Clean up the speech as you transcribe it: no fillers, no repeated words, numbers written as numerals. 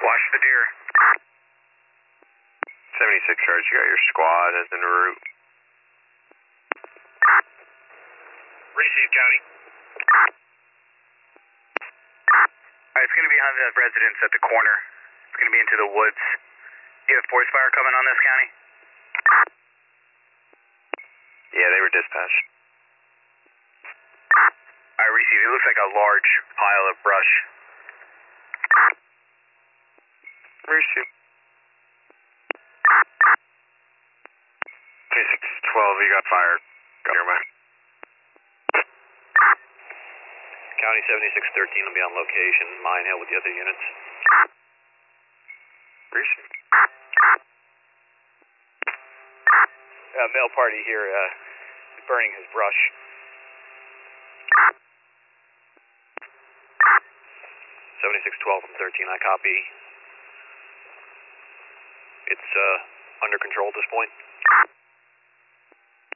Squash the deer. 76 Charge, you got your squad as en route. Receive, County. Alright, it's going to be behind the residence at the corner. It's going to be into the woods. You have forest fire coming on this, County? Yeah, they were dispatched. I receive. It looks like a large pile of brush. Receive. 2612, you got fire. Got your man. County 7613 will be on location. Mine Hill with the other units. Receive. Male party here burning his brush. 7612 from 13, I copy. It's under control at this point.